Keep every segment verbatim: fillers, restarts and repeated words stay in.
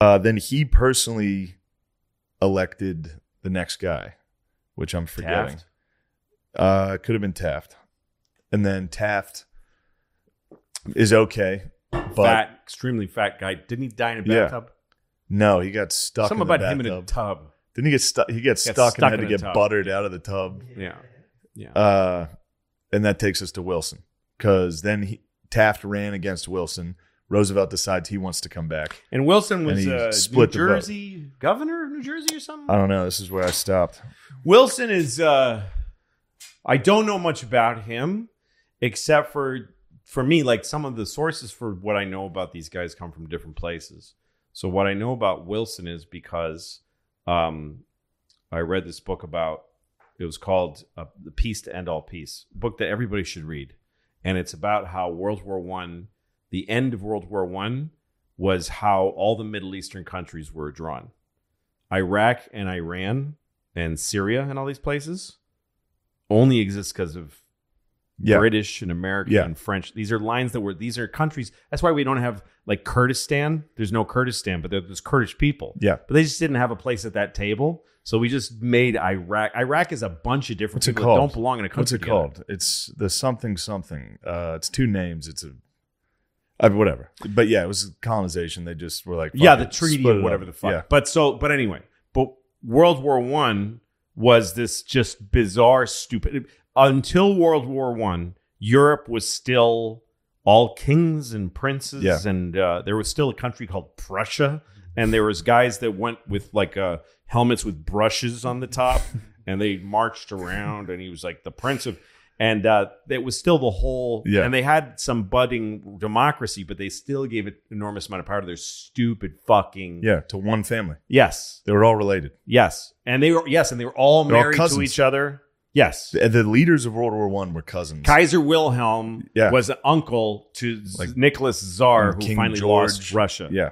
Uh, then he personally elected the next guy, which I'm forgetting. Taft? Uh, could have been Taft. And then Taft is okay. But Fat, extremely fat guy. Didn't he die in a Yeah. bathtub? no, he got stuck Something in the about him in a bathtub. tub. Didn't he get stuck? He gets Got stuck, stuck and had in to a get tub. buttered out of the tub. Yeah. Yeah. Uh, and that takes us to Wilson, because then he, Taft ran against Wilson. Roosevelt decides he wants to come back. And Wilson was and he uh, New split the vote. Jersey governor of New Jersey or something? I don't know. This is where I stopped. Wilson is, uh, I don't know much about him, except for, for me, like some of the sources for what I know about these guys come from different places. So what I know about Wilson is because um, I read this book about, it was called uh, The Peace to End All Peace, a book that everybody should read. And it's about how World War One, the end of World War One was how all the Middle Eastern countries were drawn. Iraq and Iran and Syria and all these places only exist because of Yeah. British and American Yeah. and French. These are lines that were, these are countries. That's why we don't have like Kurdistan. There's no Kurdistan, but there's Kurdish people. Yeah. But they just didn't have a place at that table. So we just made Iraq. Iraq is a bunch of different What's it people called? that don't belong in a country. What's it together. called? It's the something something. Uh, it's two names. It's a uh, whatever. But yeah, it was colonization. They just were like, fuck Yeah, the it, treaty split or it whatever up. the fuck. Yeah. But so, but anyway, but World War One was this just bizarre, stupid. Until World War One, Europe was still all kings and princes, Yeah. and uh, there was still a country called Prussia, and there was guys that went with like uh, helmets with brushes on the top, and they marched around, and he was like the prince of. And uh, it was still the whole, Yeah. and they had some budding democracy, but they still gave it enormous amount of power to their stupid fucking Yeah, to one family. Yes, They were all related. yes, and they were yes, and they were all They're all married to cousins. each other. Yes, The, the leaders of World War One were cousins. Kaiser Wilhelm Yeah. was an uncle to Like Nicholas Tsar, who King finally George. lost Russia. Yeah.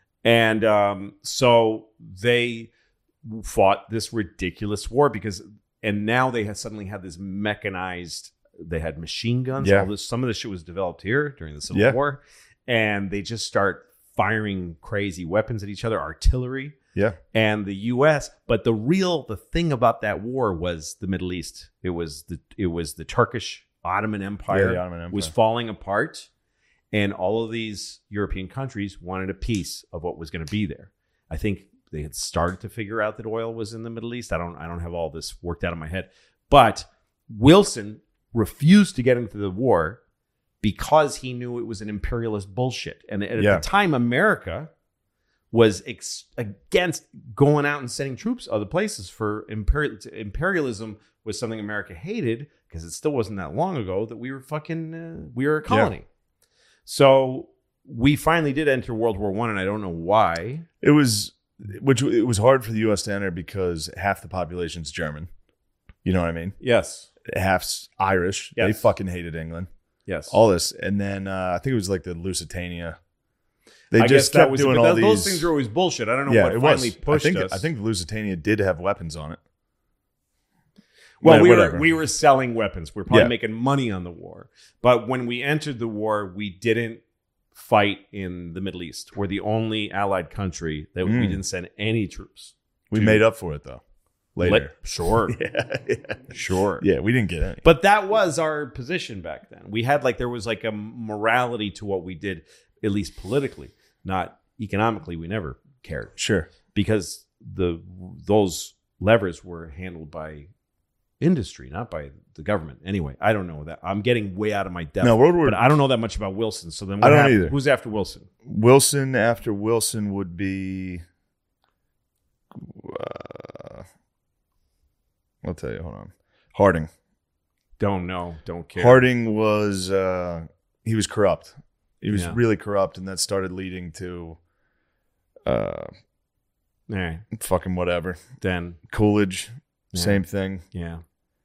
And um, so they fought this ridiculous war because, and now they had suddenly had this mechanized. They had machine guns. Yeah. All this, some of this shit was developed here during the Civil Yeah. War, and they just start firing crazy weapons at each other, artillery, Yeah. and the U S. But the real, the thing about that war was the Middle East. It was the it was the Turkish Ottoman Empire, Yeah, the Ottoman Empire. was falling apart, and all of these European countries wanted a piece of what was going to be there. I think they had started to figure out that oil was in the Middle East. I don't I don't have all this worked out in my head, but Wilson refused to get into the war because he knew it was an imperialist bullshit. And at Yeah. the time, America was ex- against going out and sending troops other places for imperial imperialism was something America hated because it still wasn't that long ago that we were fucking uh, we were a colony. So we finally did enter World War One, and I don't know why. It was, which it was hard for the U S to enter because half the population's German. You know what I mean? Yes, Half's Irish. They Yes. fucking hated England. yes. All this, and then uh, I think it was like the Lusitania. They I just guess that kept was doing but all that- these. those things are always bullshit. I don't know yeah, what it finally was. pushed I think us. I think the Lusitania did have weapons on it. Well, Wha- we whatever. were we were selling weapons. We are probably Yeah. making money on the war. But when we entered the war, we didn't fight in the Middle East. We're the only allied country that we Mm. didn't send any troops. We to. made up for it though. Later. Like, sure, yeah, yeah, sure. yeah. We didn't get any. But that was our position back then. We had like there was like a morality to what we did, at least politically, not economically. We never cared Sure. because the those levers were handled by industry, not by the government. Anyway, I don't know that. I'm getting way out of my depth. No, World War. but I don't know that much about Wilson. So then, what I don't happened? either. Who's after Wilson? Wilson after Wilson would be. Uh, I'll tell you. Hold on. Harding. Don't know. Don't care. Harding was. Uh, he was corrupt. He was Yeah. really corrupt, and that started leading to. Uh, All right. fucking whatever. Then, Coolidge. Yeah. Same thing. yeah.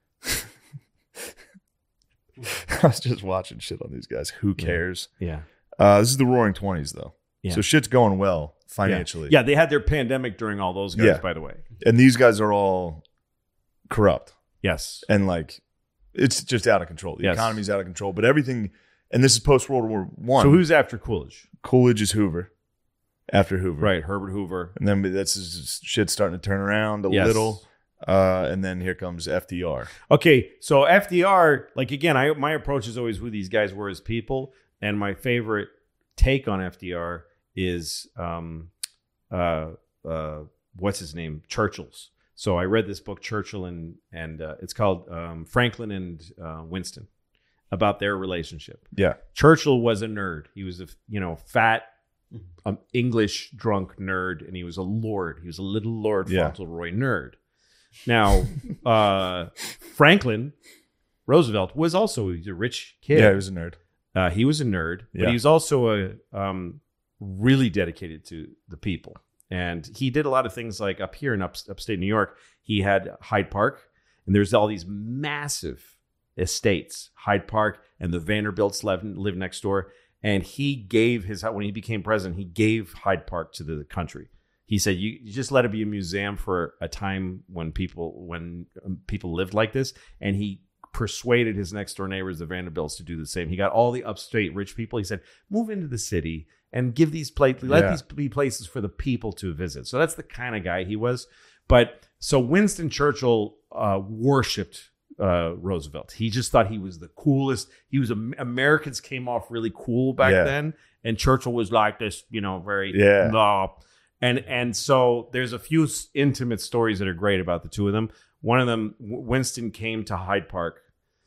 I was just watching shit on these guys. Who cares? Yeah. Uh, this is the Roaring Twenties, though. Yeah. So shit's going well Yeah. financially. Yeah, they had their pandemic during all those guys, Yeah. by the way. And these guys are all corrupt. Yes. And like, it's just out of control. The Yes. economy's out of control. But everything, and this is post World War One. So who's after Coolidge? Coolidge is Hoover. after Hoover. Right, Herbert Hoover. And then that's just shit starting to turn around a Yes. little. Uh, and then here comes F D R. Okay, so F D R, like again, I my approach is always who these guys were as people, and my favorite take on F D R is um, uh, uh, what's his name, Churchill's. So I read this book, Churchill and and uh, it's called um, Franklin and uh, Winston, about their relationship. Yeah. Churchill was a nerd. He was a you know fat um, English drunk nerd, and he was a lord. He was a little Lord Yeah. Fauntleroy nerd. Now, uh, Franklin Roosevelt was also he's a rich kid. Yeah, he was a nerd. Uh, he was a nerd, but Yeah. he was also a um, really dedicated to the people. And he did a lot of things like up here in up, upstate New York. He had Hyde Park, and there's all these massive estates, Hyde Park, and the Vanderbilts live, live next door. And he gave his, when he became president, he gave Hyde Park to the country. He said, you, you just let it be a museum for a time when people, when um, people lived like this. And he persuaded his next door neighbors, the Vanderbilts, to do the same. He got all the upstate rich people. He said, move into the city and give these places, let Yeah. these be places for the people to visit. So that's the kind of guy he was. But so Winston Churchill uh, worshipped uh, Roosevelt. He just thought he was the coolest. He was Americans came off really cool back Yeah. then, and Churchill was like this, you know, very Yeah. blah. And and so there's a few s- intimate stories that are great about the two of them. One of them, W- Winston came to Hyde Park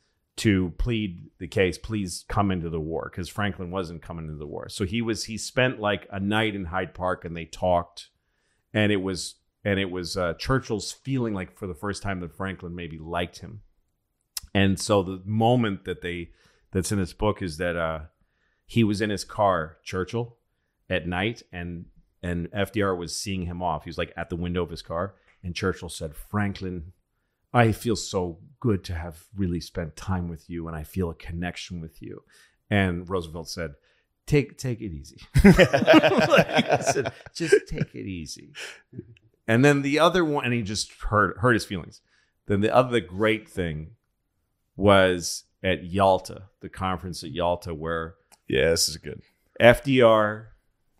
to plead the case, please come into the war, because Franklin wasn't coming into the war. So he was he spent like a night in Hyde Park, and they talked, and it was and it was uh, Churchill's feeling like for the first time that Franklin maybe liked him. And so the moment that they that's in this book is that uh, he was in his car, Churchill, at night, and and F D R was seeing him off. He was like at the window of his car, and Churchill said, "Franklin, I feel so good to have really spent time with you, and I feel a connection with you." And Roosevelt said, "Take take it easy." Like I said, just take it easy. And then the other one, and he just hurt hurt his feelings. Then the other great thing was at Yalta, the conference at Yalta, where Yeah, this is good. F D R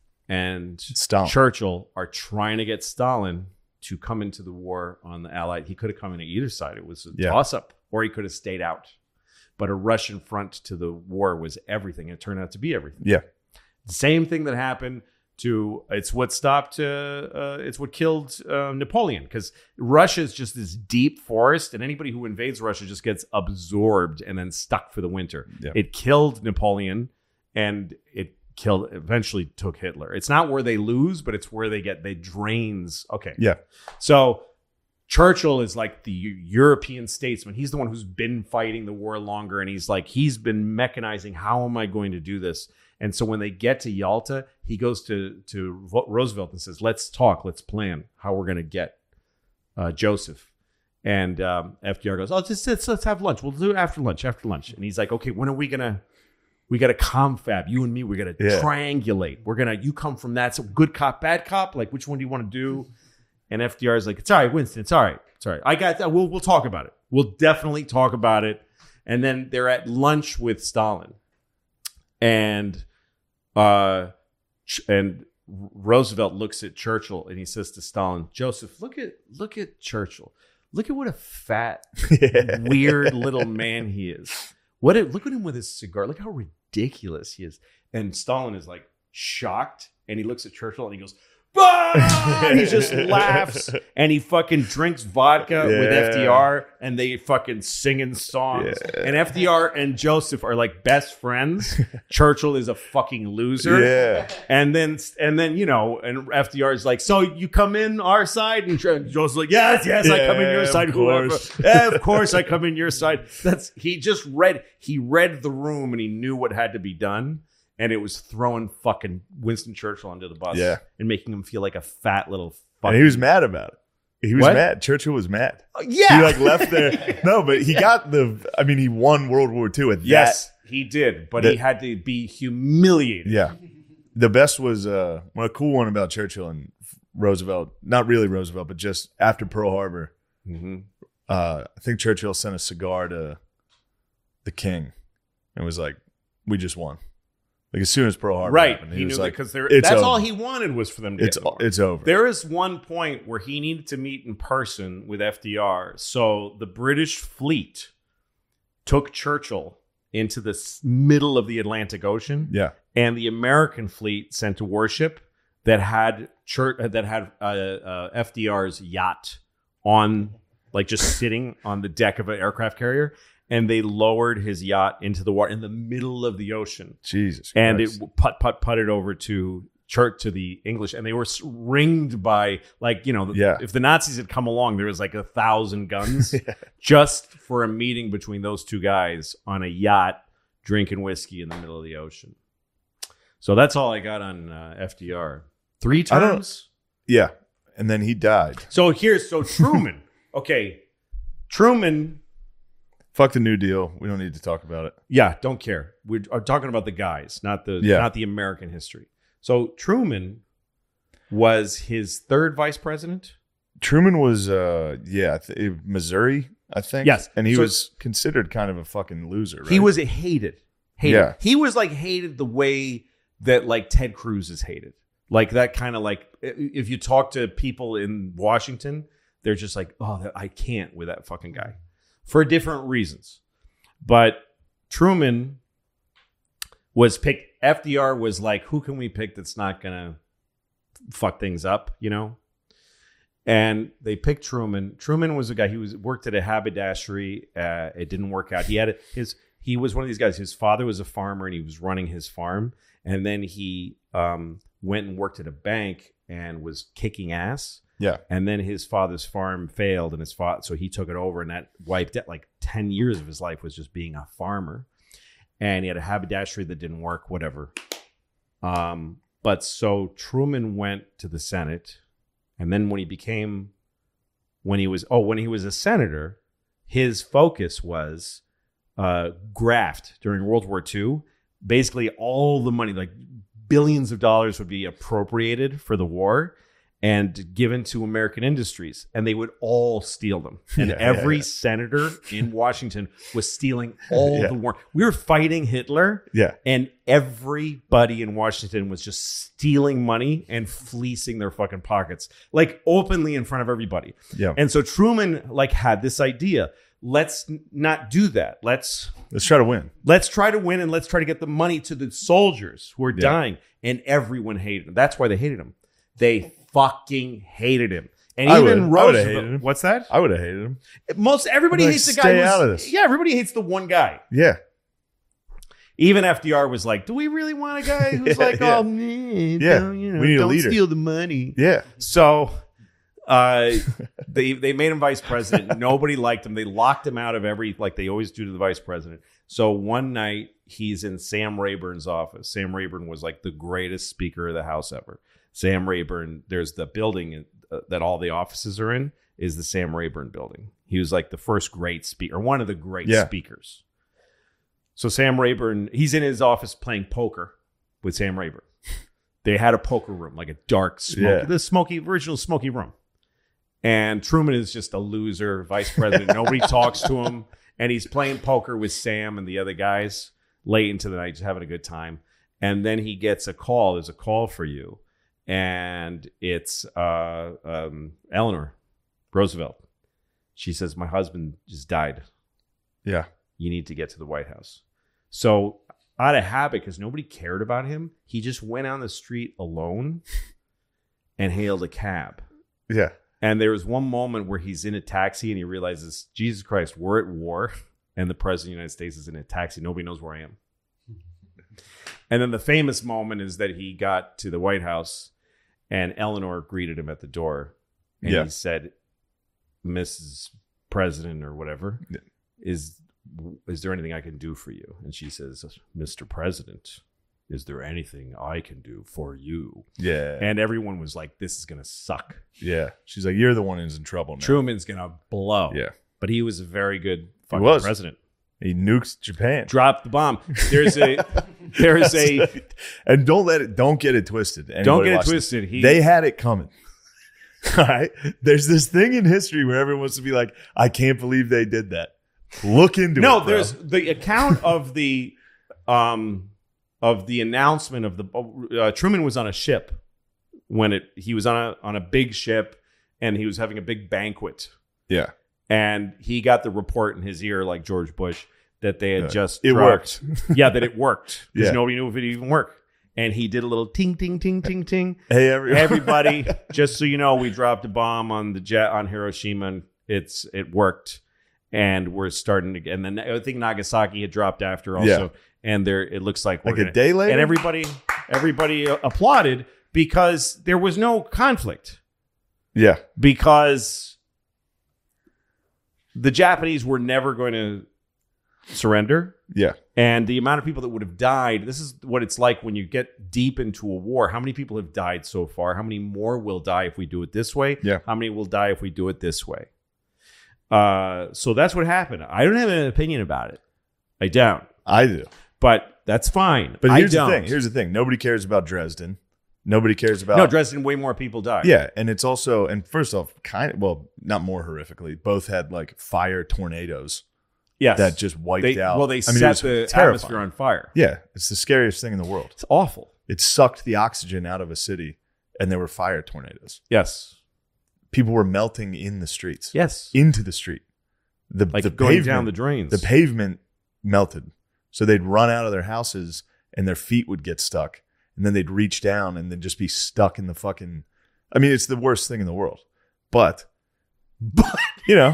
and Stalin. Churchill are trying to get Stalin to come into the war on the Allied. He could have come in at either side. It was a Yeah. toss-up, or he could have stayed out. But a Russian front to the war was everything. It turned out to be everything. Yeah. The same thing that happened to, it's what stopped, uh, uh, it's what killed uh, Napoleon, because Russia is just this deep forest, and anybody who invades Russia just gets absorbed and then stuck for the winter. Yeah. It killed Napoleon, and it killed, eventually took Hitler. It's not where they lose, but it's where they get, they drains. Okay. Yeah. So Churchill is like the Eu- European statesman. He's the one who's been fighting the war longer, and he's like, he's been mechanizing. How am I going to do this? And so when they get to Yalta, he goes to, to Ro- Roosevelt and says, let's talk, let's plan how we're going to get uh, Joseph. And um, F D R goes, oh, just let's, let's have lunch. We'll do it after lunch, after lunch. And he's like, okay, when are we going to, we got to confab, you and me, we're going to Yeah. triangulate. We're going to, you come from that. So good cop, bad cop, like which one do you want to do? And F D R is like, it's all right, Winston, it's all right. It's all right. I got that. We'll, we'll talk about it. We'll definitely talk about it. And then they're at lunch with Stalin. And uh, Ch- and Roosevelt looks at Churchill and he says to Stalin, Joseph, look at look at Churchill. Look at what a fat, Yeah. weird little man he is. What? A, look at him with his cigar. Look how ridiculous he is. And Stalin is like shocked, and he looks at Churchill and he goes, "Ah!" And he just laughs, and he fucking drinks vodka with Yeah. F D R, and they fucking singing songs. Yeah. And F D R and Joseph are like best friends. Churchill is a fucking loser. Yeah. And then, and then, you know, and F D R is like, so you come in our side? And Joe's like, yes, yes, I come in Yeah, your of side. Whoever. course. Yeah, of course I come in your side. That's, he just read, he read the room and he knew what had to be done. And it was throwing fucking Winston Churchill under the bus. Yeah. And making him feel like a fat little And fucking. he was mad about it. He was What? mad. Churchill was mad. yeah. He like left there. No, but he got the, I mean, he won World War Two at yes, he did. But that- he had to be humiliated. that. Yeah. The best was, uh, well, a cool one about Churchill and Roosevelt, not really Roosevelt, but just after Pearl Harbor. Mm-hmm. Uh, I think Churchill sent a cigar to the king and was like, we just won. Like as soon as Pearl Harbor Right. happened, He, he, knew was that like, because it's that's over. all he wanted was for them to It's get more. it's over. There is one point where he needed to meet in person with F D R. So the British fleet took Churchill into the s- middle of the Atlantic Ocean, Yeah. and the American fleet sent a warship that had Chur- that had uh, uh, F D R's yacht on, like just sitting on the deck of an aircraft carrier, and they lowered his yacht into the water in the middle of the ocean. Jesus. And Christ. it put put putted over to church to the English, and they were s- ringed by, like, you know, the- Yeah. if the Nazis had come along, there was like a thousand guns just for a meeting between those two guys on a yacht drinking whiskey in the middle of the ocean. So that's all I got on uh, F D R. Three I don't- terms. Yeah. And then he died. So here's so Truman. Okay, Truman. Fuck the New Deal. We don't need to talk about it. Yeah, don't care. We're are talking about the guys, not the Yeah. not the American history. So Truman was his third vice president. Truman was, uh, yeah, I th- Missouri, I think. Yes. And he So- was considered kind of a fucking loser, right? He was hated. Hated. Yeah. He was like hated the way that like Ted Cruz is hated. Like that kind of like, i- if you talk to people in Washington, they're just like, oh, that- I can't with that fucking guy for different reasons. But Truman was picked. F D R was like, who can we pick that's not going to fuck things up, you know? And they picked Truman. Truman was a guy, he was worked at a haberdashery. Uh, it didn't work out. He had a, his, he was one of these guys. His father was a farmer and he was running his farm. And then he um, went and worked at a bank and was kicking ass. Yeah. And then his father's farm failed and his father, so he took it over, and that wiped out like ten years of his life was just being a farmer. And he had a haberdashery that didn't work, whatever. Um, but so Truman went to the Senate. And then when he became, when he was, oh, when he was a senator, his focus was uh, graft during World War Two. Basically, all the money, like billions of dollars, would be appropriated for the war and given to American industries, and they would all steal them. And Yeah, every yeah, yeah. senator in Washington was stealing all Yeah. the war. We were fighting Hitler, Yeah. and everybody in Washington was just stealing money and fleecing their fucking pockets, like openly in front of everybody. Yeah. And so Truman like had this idea: let's n- not do that. Let's Let's try to win. let's try to win, and let's try to get the money to the soldiers who are Yeah. dying. And everyone hated him. That's why they hated him. They fucking hated him. And I even would- I would've Roosevelt. hated him. What's that? I would have hated him. Most everybody Like, hates the guy. stay who's- out of this. Yeah, everybody hates the one guy. Yeah. Even F D R was like, "Do we really want a guy who's Yeah, like, yeah. oh, man, Yeah. don't, you know, We need a don't leader." steal the money." Yeah. So, uh, they they made him vice president. Nobody liked him. They locked him out of every, like they always do to the vice president. So one night he's in Sam Rayburn's office. Sam Rayburn was like the greatest Speaker of the House ever. Sam Rayburn, there's the building uh, that all the offices are in is the Sam Rayburn building. He was like the first great speaker, one of the great Yeah. speakers. So Sam Rayburn, he's in his office playing poker with Sam Rayburn. They had a poker room, like a dark, smoky, Yeah. the smoky, original smoky room. And Truman is just a loser, vice president. Nobody talks to him. And he's playing poker with Sam and the other guys late into the night, just having a good time. And then he gets a call. There's a call for you. And it's uh, um, Eleanor Roosevelt. She says, "My husband just died. Yeah. You need to get to the White House." So out of habit, because nobody cared about him, he just went on the street alone and hailed a cab. Yeah. And there was one moment where he's in a taxi and he realizes, Jesus Christ, we're at war and the president of the United States is in a taxi. Nobody knows where I am. And then the famous moment is that he got to the White House and Eleanor greeted him at the door. And Yeah. he said, "Missus President," or whatever, Yeah. is is there anything I can do for you? And she says, "Mister President, is there anything I can do for you?" Yeah. And everyone was like, this is going to suck. yeah. She's like, you're the one who's in trouble now. Truman's going to blow. Yeah. But he was a very good fucking was. president. He nukes Japan. Dropped the bomb. There's a, there's a, and don't let it, don't get it twisted. don't Anybody get it watching twisted. He, They had it coming. All right. There's this thing in history where everyone wants to be like, I can't believe they did that. Look into no, it. bro. there's the account of the, um, of the announcement of the uh, Truman was on a ship when it he was on a on a big ship and he was having a big banquet. Yeah. And he got the report in his ear, like George Bush, that they had Yeah. just It dropped- worked. yeah, that it worked because Yeah. nobody knew if it even worked. And he did a little ting ting ting ting ting. Hey, everyone. Everybody, just so you know, we dropped a bomb on the jet on Hiroshima. And it's it worked, and we're starting to. And then I think Nagasaki had dropped after also, Yeah. and there it looks like we're Like a gonna, day later? and everybody everybody uh, applauded because there was no conflict Yeah. because the Japanese were never going to surrender. Yeah. And the amount of people that would have died, this is what it's like when you get deep into a war. How many people have died so far? How many more will die if we do it this way? Yeah. How many will die if we do it this way? Uh, so that's what happened. I don't have an opinion about it. I don't. I do. But that's fine. But I here's the don't. thing. Here's the thing. Nobody cares about Dresden. Nobody cares about. no, Dresden, way more people died. Yeah, and it's also, and first off, kind of, well, not more horrifically. Both had like fire tornadoes Yes. that just wiped They, out. well, they I mean, it set was the terrifying. atmosphere on fire. Yeah, it's the scariest thing in the world. It's awful. It sucked the oxygen out of a city, and there were fire tornadoes. Yes. People were melting in the streets, Yes. into the street. The Like the going pavement, down the drains. The pavement melted, so they'd run out of their houses, and their feet would get stuck, and then they'd reach down and then just be stuck in the fucking. I mean, it's the worst thing in the world, but, but you know,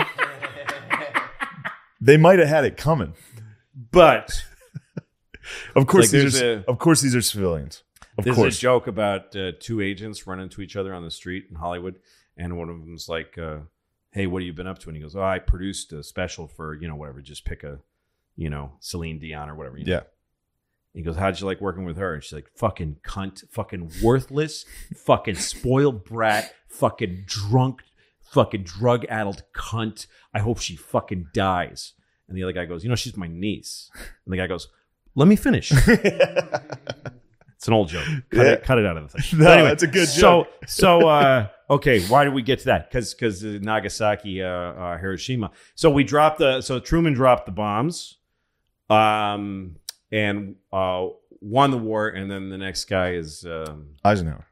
they might have had it coming. But Of course, like these there's are a- of course these are civilians. Of there's course, a joke about uh, two agents running into each other on the street in Hollywood, and one of them's like, uh, "Hey, what have you been up to?" And he goes, "Oh, I produced a special for you know whatever. Just pick a, you know, Celine Dion or whatever." You know? yeah. He goes, "How'd you like working with her?" And she's like, "Fucking cunt, fucking worthless, fucking spoiled brat, fucking drunk, fucking drug-addled cunt. I hope she fucking dies." And the other guy goes, "You know, she's my niece." And the guy goes, "Let me finish." It's an old joke. Cut, Yeah. it, cut it out of the thing. No, But anyway, that's a good so, joke. So, uh, okay, why did we get to that? Because because Nagasaki, uh, uh, Hiroshima. So we dropped the. So Truman dropped the bombs, um, and uh, won the war. And then the next guy is. Um, Eisenhower.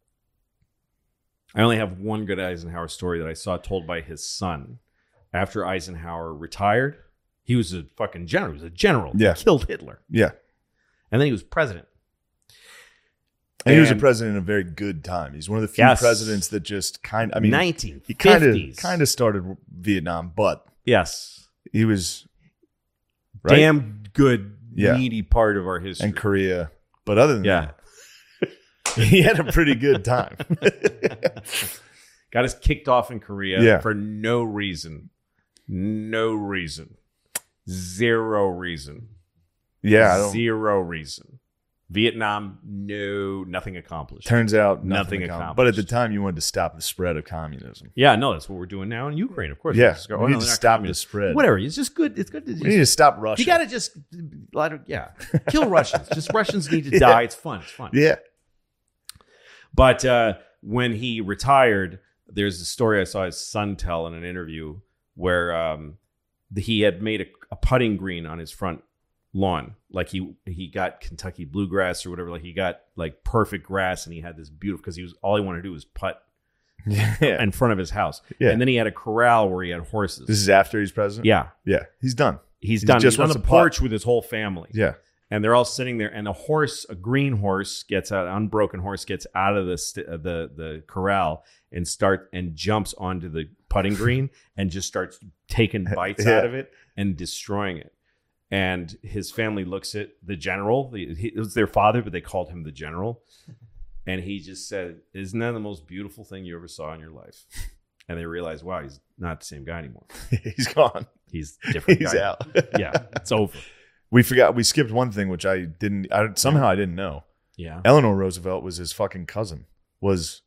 I only have one good Eisenhower story that I saw told by his son after Eisenhower retired. He was a fucking general. He was a general. Yeah. He killed Hitler, Yeah, and then he was president. and he was a And- president in a very good time. He's one of the few Yes. presidents that just kind. I mean, nineteen he kind of fifties. kind of started Vietnam, but Yes. he was right? Damn good, Yeah. meaty part of our history. and Korea. But other than Yeah. that, he had a pretty good time. Got us kicked off in Korea Yeah. for no reason. No reason. Zero reason. yeah, I don't, Zero reason. Vietnam, no, nothing accomplished. turns out Nothing nothing, accomplished. accomplished. But at the time, you wanted to stop the spread of communism. Yeah, no, that's what we're doing now in Ukraine, of course. Yeah, Let's go, we oh, need no, to they're not stop the communist. spread. Whatever. It's just good. It's good to just, We need to stop Russia. you got to just, let it- yeah, kill Russians. Just Russians need to Yeah. die. It's fun. It's fun. Yeah, But uh, when he retired, there's a story I saw his son tell in an interview where um, the, he had made a, a putting green on his front lawn. Like he he got Kentucky bluegrass or whatever. Like he got like perfect grass, and he had this beautiful because he was all he wanted to do was putt yeah. in front of his house. Yeah. And then he had a corral where he had horses. This is after he's president. yeah, yeah, he's done. he's He done. just He's on wants the to putt. porch with his whole family. Yeah, And they're all sitting there, and a horse, a green horse, gets out, an unbroken horse gets out of the st- uh, the the corral and start and jumps onto the putting green and just starts taking bites Yeah. out of it and destroying it. And his family looks at the general. The, he, it was their father, but they called him the general. And he just said, "Isn't that the most beautiful thing you ever saw in your life?" And they realized, wow, he's not the same guy anymore. he's gone. He's a different. He's guy. out. Yeah, it's over. We forgot. We skipped one thing, which I didn't. I, somehow I didn't know. Yeah. Eleanor Roosevelt was his fucking cousin. Was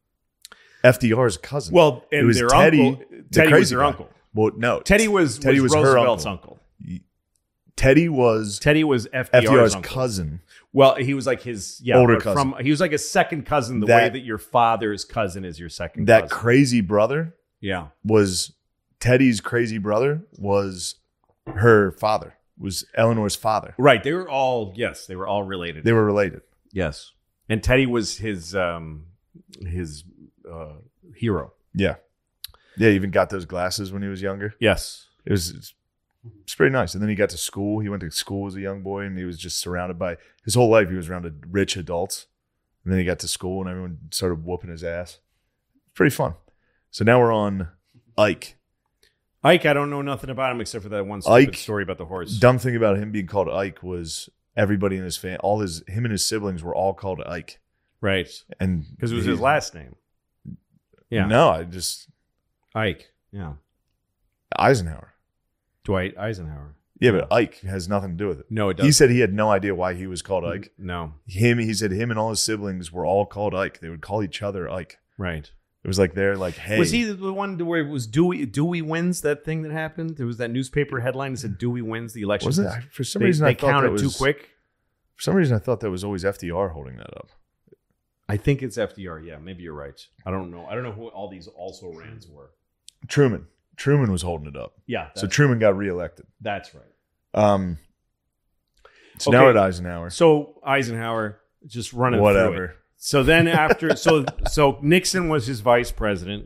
F D R's cousin. Well, and It was their Teddy, uncle, the Teddy was crazy their guy. uncle. well, no. Teddy was Teddy was, was her Roosevelt's uncle. uncle. Teddy was Teddy was F D R's, F D R's uncle. cousin. Well, he was like his yeah, Older but cousin. From, he was like a second cousin, the That- way that your father's cousin is your second That cousin. crazy brother yeah. was Teddy's crazy brother was her father. was Eleanor's father. Right. They were all, yes, they were all related. They were related. Yes. And Teddy was his um, his uh, hero. Yeah. Yeah, he even got those glasses when he was younger. Yes. It was it's, it's pretty nice. And then he got to school. He went to school as a young boy, and he was just surrounded by his whole life. He was around rich adults. And then he got to school, and everyone started whooping his ass. Pretty fun. So now we're on Ike. Ike, I don't know nothing about him except for that one stupid Ike, story about the horse. Dumb thing about him being called Ike was everybody in his family, all his him and his siblings were all called Ike. Right. And because it was his last name. Yeah. No, I just Ike. Yeah. Eisenhower. Dwight Eisenhower. Yeah, but Ike has nothing to do with it. No, it doesn't. He said he had no idea why he was called Ike. No. Him, he said him and all his siblings were all called Ike. They would call each other Ike. Right. It was like they're like, hey. Was he the one where it was Dewey Dewey wins that thing that happened? There was that newspaper headline that said Dewey wins the election. Was it? For some they, reason, they I thought counted that was, too quick. For some reason, I thought that was always F D R holding that up. I think it's F D R. Yeah, maybe you're right. I don't know. I don't know who all these also rans were. Truman. Truman was holding it up. Yeah. So Truman got reelected. That's right. Um. So Okay. now we're at Eisenhower. So Eisenhower just running Whatever. through it. So then after, so so Nixon was his vice president,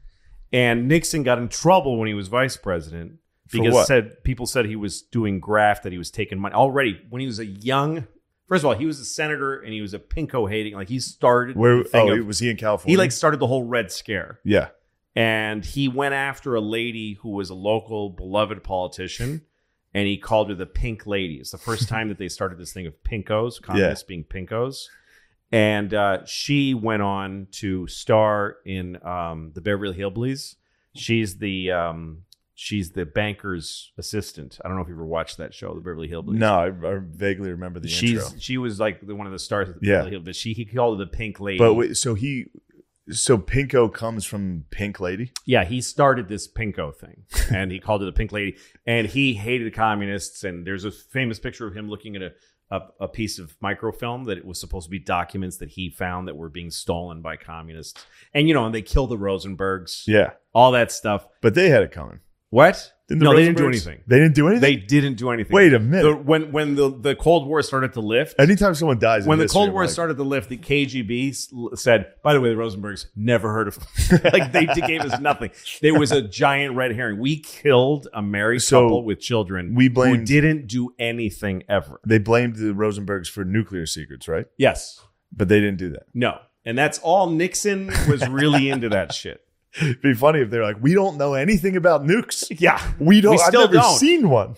and Nixon got in trouble when he was vice president For because what? said people said he was doing graft, that he was taking money already when he was a young. First of all, he was a senator and he was a pinko hating. Like he started. Where? the thing Oh, of- was he in California? he like started the whole Red Scare, Yeah. and he went after a lady who was a local beloved politician. And he called her the Pink Lady. It's the first time that they started this thing of pinkos, communists being pinkos. And uh, she went on to star in um, the Beverly Hillbillies. She's the um, she's the banker's assistant. I don't know if you ever watched that show, the Beverly Hillbillies. No, I, I vaguely remember the she's intro. she was like the, one of the stars of the Yeah. Beverly Hillbillies. She he called her the Pink Lady. But wait, so he, so Pinko comes from Pink Lady? Yeah, he started this pinko thing, and he called it the Pink Lady, and he hated the communists. And there's a famous picture of him looking at a, a a piece of microfilm that it was supposed to be documents that he found that were being stolen by communists. And you know, and they killed the Rosenbergs, Yeah, all that stuff. but they had it coming. What? Didn't the No, they didn't do Rosenbergs- anything. They didn't do anything. They didn't do anything. Wait a minute. The, when when the, the Cold War started to lift, Anytime someone dies, in when the history, Cold I'm War like, started to lift, the K G B s- said, by the way, the Rosenbergs, never heard of them. Like, they d- gave us nothing. There was a giant red herring. We killed a married So, couple with children we who blamed- didn't do anything ever. they blamed the Rosenbergs for nuclear secrets, right? Yes. But they didn't do that. No. And that's all. Nixon was really into that shit. It'd be funny if they're like, we don't know anything about nukes. Yeah. We don't. We still I've never don't. seen one.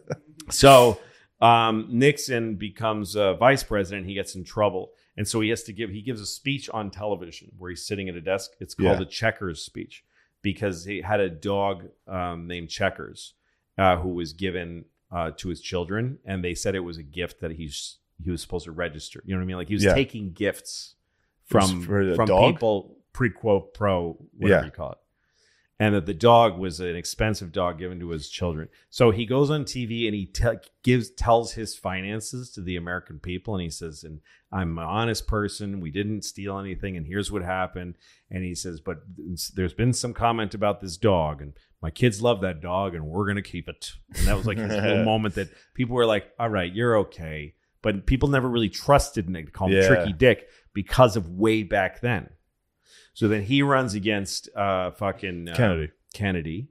So um, Nixon becomes uh, vice president. He gets in trouble. And so he has to give, he gives a speech on television where he's sitting at a desk. It's called Yeah. the Checkers speech because he had a dog um, named Checkers uh, who was given uh, to his children. And they said it was a gift that he's, he was supposed to register. You know what I mean? Like he was Yeah. taking gifts It was from, for the from dog? people pre quo pro, whatever Yeah. you call it. And that the dog was an expensive dog given to his children. So he goes on T V and he te- gives tells his finances to the American people, and he says, "And I'm an honest person. We didn't steal anything, and here's what happened." And he says, "But there's been some comment about this dog, and my kids love that dog, and we're gonna keep it." And that was like his little moment that people were like, "All right, you're okay," but people never really trusted Nick to call him Yeah. Tricky Dick because of way back then. So then he runs against uh, fucking uh, Kennedy. Kennedy,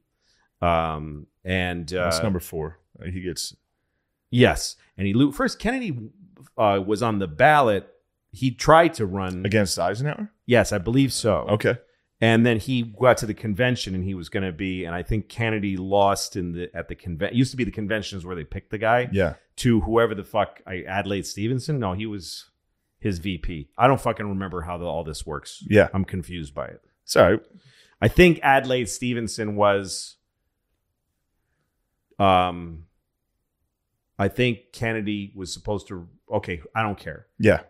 um, and uh, That's number four. Uh, He gets. yes, and he lo- first Kennedy uh, was on the ballot. He tried to run Against Eisenhower? Yes, I believe so. Okay. And then he got to the convention, and he was going to be. And I think Kennedy lost in the at the convention. Used to be the conventions where they picked the guy Yeah. to whoever the fuck I Adlai Stevenson. No, he was his V P. I don't fucking remember how the, all this works. Yeah. I'm confused by it. Sorry. I think Adlai Stevenson was. Um, I think Kennedy was supposed to. Okay, I don't care. Yeah.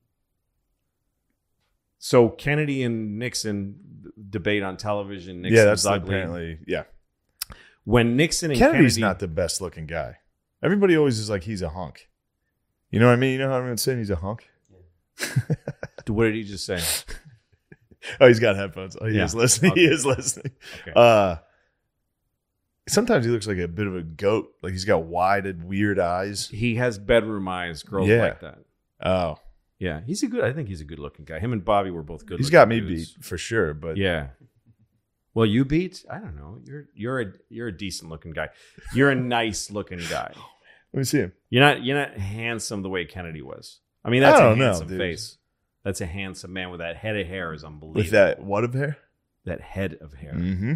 So Kennedy and Nixon debate on television. Nixon's yeah, that's ugly. apparently. Yeah. When Nixon and Kennedy's Kennedy, not the best looking guy. Everybody always is like, he's a hunk. You know what I mean? You know how everyone's saying he's a hunk? what did he just say? Oh, he's got headphones. Oh, he Yeah. is listening. Okay. He is listening. Okay. Uh, Sometimes he looks like a bit of a goat. Like he's got wide, weird eyes. He has bedroom eyes. Girls Yeah. like that. Oh, Yeah, he's a good. I think he's a good looking guy. Him and Bobby were both good. he's got me dudes. beat for sure. But Yeah. Well, you beat. I don't know. You're you're a you're a decent looking guy. You're a nice looking guy. let me see him. You're not you're not handsome the way Kennedy was. I mean, that's I a don't know, handsome dude. face. That's a handsome man with that head of hair is unbelievable. With that, what of hair? that head of hair. Mm-hmm.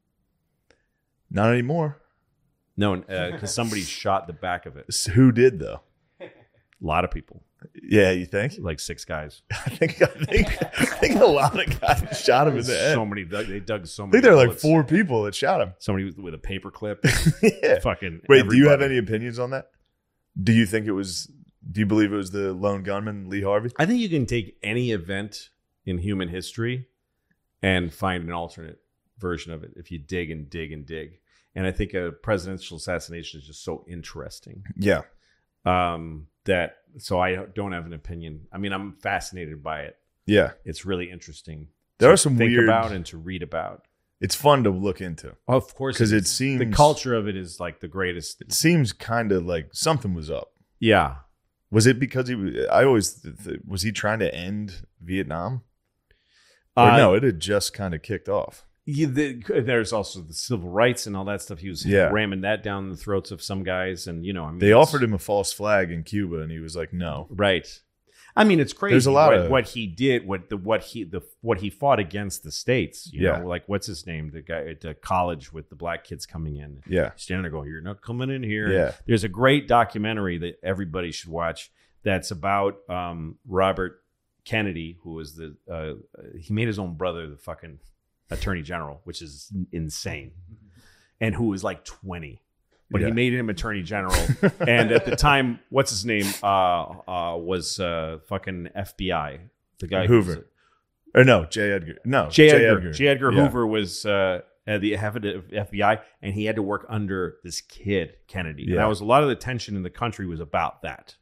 Not anymore. No, because somebody shot the back of it. S- Who did though? A lot of people, Yeah, you think? like six guys. I think I think I think a lot of guys shot him in the head. So many. They dug so I many. think there were like bullets. four people that shot him. Somebody with, with a paper clip. yeah. Fucking. Wait, do you have everybody. any opinions on that? Do you think it was? Do you believe it was the lone gunman, Lee Harvey? I think you can take any event in human history and find an alternate version of it if you dig and dig and dig. And I think a presidential assassination is just so interesting Yeah. um, that so I don't have an opinion. I mean, I'm fascinated by it. Yeah. It's really interesting. There to are some think weird. about and to read about. It's fun to look into Of course, because it is. seems the culture of it is like the greatest. It seems kind of like something was up. Yeah. Was it because he was? I always th- th- was he trying to end Vietnam? Or Uh, no, it had just kind of kicked off. Yeah, the, there's also the civil rights and all that stuff. He was Yeah. ramming that down the throats of some guys, and you know, I mean, They it's- offered him a false flag in Cuba, and he was like, "No." right. I mean, it's crazy. There's a lot what, of- what he did, what the what he the what he fought against the states. You Yeah. know, like what's his name, the guy at uh, college with the black kids coming in, Yeah, standing there going, "You're not coming in here." yeah, There's a great documentary that everybody should watch. That's about um, Robert Kennedy, who was the uh, he made his own brother the fucking attorney general, which is insane, and who was like twenty. But Yeah. he made him attorney general, and at the time, what's his name uh, uh, was uh, fucking F B I, the guy who was- Hoover. Or no, J. Edgar. No, J. Edgar. J. Edgar Yeah. Hoover was uh, at the head of F B I, and he had to work under this kid Kennedy. And Yeah. that was a lot of the tension in the country was about that.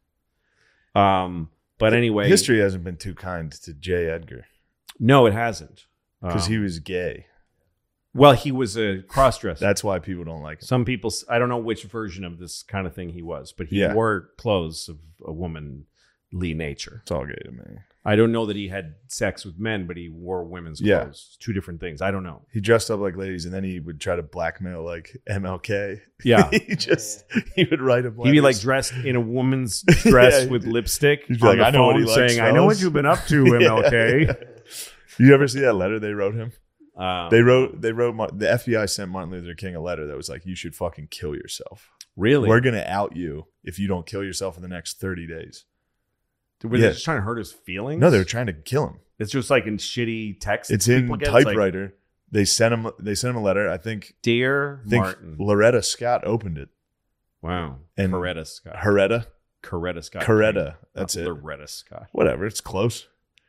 Um, but anyway, History hasn't been too kind to J. Edgar No, it hasn't, because Um, he was gay. well, he was a cross-dresser. That's why people don't like him. Some people, I don't know which version of this kind of thing he was, but he Yeah. wore clothes of a womanly nature. It's all gay to me. I don't know that he had sex with men, but he wore women's Yeah. clothes. Two different things. I don't know. He dressed up like ladies, and then he would try to blackmail like M L K. Yeah. he just he would write him. He'd be like letters. dressed in a woman's dress Yeah. with lipstick He'd be on like, the "I know what phone he likes, saying, I know what fellas." you've been up to, M L K. Yeah. You ever see that letter they wrote him? Um, They wrote. They wrote. Mar- the F B I sent Martin Luther King a letter that was like, "You should fucking kill yourself. Really? We're gonna out you if you don't kill yourself in the next thirty days." Were yeah. they just trying to hurt his feelings? No, they were trying to kill him. It's just like in shitty text. It's in people get. It's like, typewriter. they sent him. They sent him a letter. I think. Dear I think Martin. Loretta Scott opened it. Wow. And Coretta Scott. Heretta. Coretta Scott. Coretta. That's Not it. Loretta Scott. Whatever. It's close.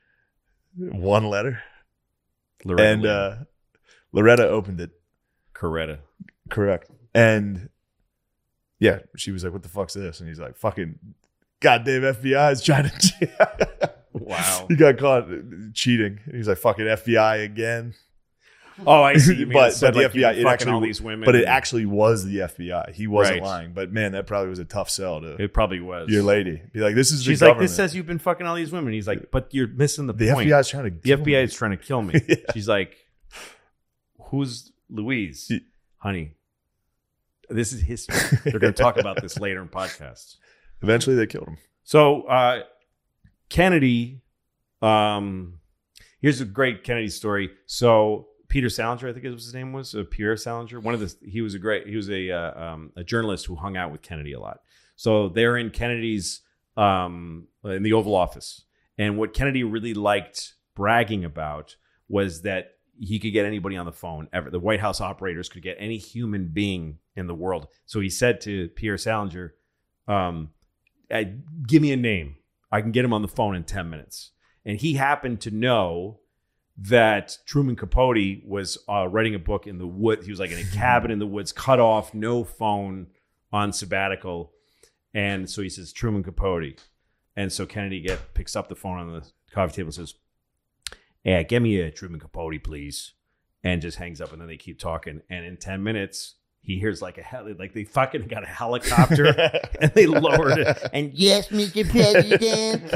One letter. Loretta and Lynn. uh, Loretta opened it. Coretta. Correct. And yeah, she was like, "What the fuck's this?" And he's like, "Fucking goddamn F B I is trying to." Wow. He got caught cheating. And he's like, "Fucking F B I again." Oh, I see. You mean But- it said, but the like, F B I you've been it fucking actually- all these women. But it actually was the F B I. He wasn't Right. lying. But man, that probably was a tough sell to It probably was. your lady. Be like, "This is She's the like, government. this says you've been fucking all these women. He's like, but you're missing the, the point. F B I is trying to." The kill F B I me." is trying to kill me. Yeah. She's like, who's Louise? Ye- Honey, this is history. They're going to talk about this later in podcasts. Eventually, they killed him. So uh, Kennedy, um, here's a great Kennedy story. So Peter Salinger, I think it was his name was uh, Pierre Salinger. One of the he was a great he was a uh, um, a journalist who hung out with Kennedy a lot. So they're in Kennedy's um, in the Oval Office, and what Kennedy really liked bragging about was that he could get anybody on the phone ever. The White House operators could get any human being in the world. So he said to Pierre Salinger, um, I, give me a name. I can get him on the phone in ten minutes. And he happened to know that Truman Capote was uh, writing a book in the woods. He was like in a cabin in the woods, cut off, no phone, on sabbatical. And so he says, Truman Capote. And so Kennedy get picks up the phone on the coffee table and says, yeah, give me a Truman Capote, please. And just hangs up. And then they keep talking. And in ten minutes, he hears like a heli, like they fucking got a helicopter and they lowered it. And yes, Mister President.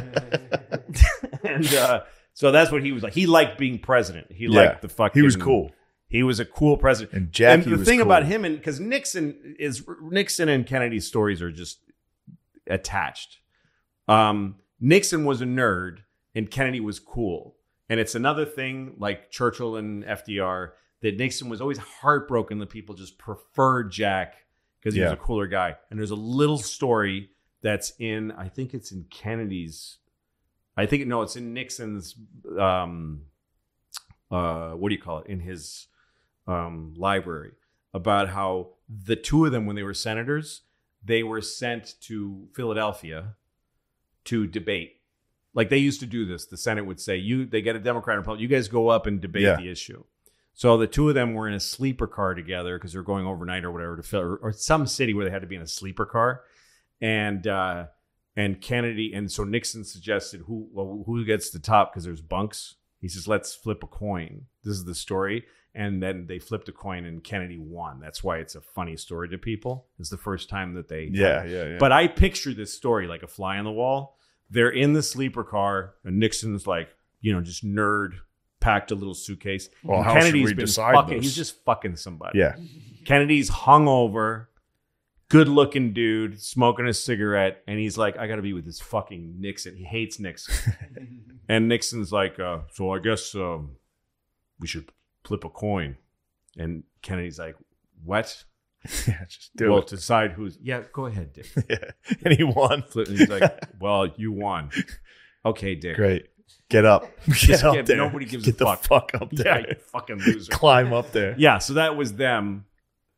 and uh, so that's what he was like. He liked being president. He Yeah. liked the fucking. He was cool. He was a cool president. And Jackie And the was thing cool. about him, and because Nixon is Nixon and Kennedy's stories are just attached. Um, Nixon was a nerd, and Kennedy was cool. And it's another thing, like Churchill and F D R, that Nixon was always heartbroken that people just preferred Jack because he was Yeah. a cooler guy. And there's a little story that's in, I think it's in Kennedy's, I think, no, it's in Nixon's, um, uh, what do you call it? In his um, library about how the two of them, when they were senators, they were sent to Philadelphia to debate. Like they used to do this. The Senate would say, "You, they get a Democrat and Republican. You guys go up and debate Yeah. the issue." So the two of them were in a sleeper car together because they're going overnight or whatever to Phil or some city where they had to be in a sleeper car, and uh, and Kennedy and so Nixon suggested who well, who gets the top because there's bunks. He says, "Let's flip a coin." This is the story, and then they flipped a coin and Kennedy won. That's why it's a funny story to people. It's the first time that they Yeah, yeah, yeah. But I picture this story like a fly on the wall. They're in the sleeper car, and Nixon's like, you know, just nerd, packed a little suitcase. Well, And how should we been decide fucking, this? he's just fucking somebody. yeah. Kennedy's hungover, good looking dude, smoking a cigarette, and he's like, I gotta be with this fucking Nixon. He hates Nixon. And Nixon's like, uh, so I guess um, we should flip a coin. And Kennedy's like, what? Yeah, just do well, it. to decide who's yeah, go ahead, Dick. Yeah. And he won. Flip- and he's like, well, you won. Okay, Dick. Great. Get up. Get Just up get- there. nobody gives Get a the fuck. fuck up Yeah, there. you fucking loser. Climb up there. Yeah, so that was them.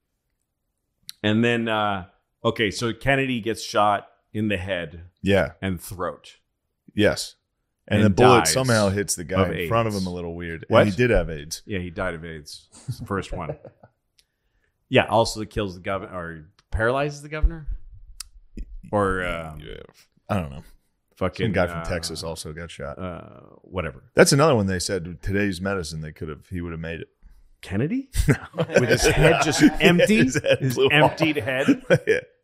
And then, uh, okay, so Kennedy gets shot in the head Yeah. and throat. Yes. And, And the bullet dies somehow hits the guy of in front of AIDS. him a little weird. What? And he did have AIDS. Yeah, he died of AIDS. It's the first one. Yeah, also it kills the governor or paralyzes the governor. Or um, Yeah. I don't know. fucking Some guy from uh, Texas also got shot. Uh, whatever. That's another one they said today's medicine they could have he would have made it. Kennedy? With his head just empty? His head His blew emptied off. head? Yeah.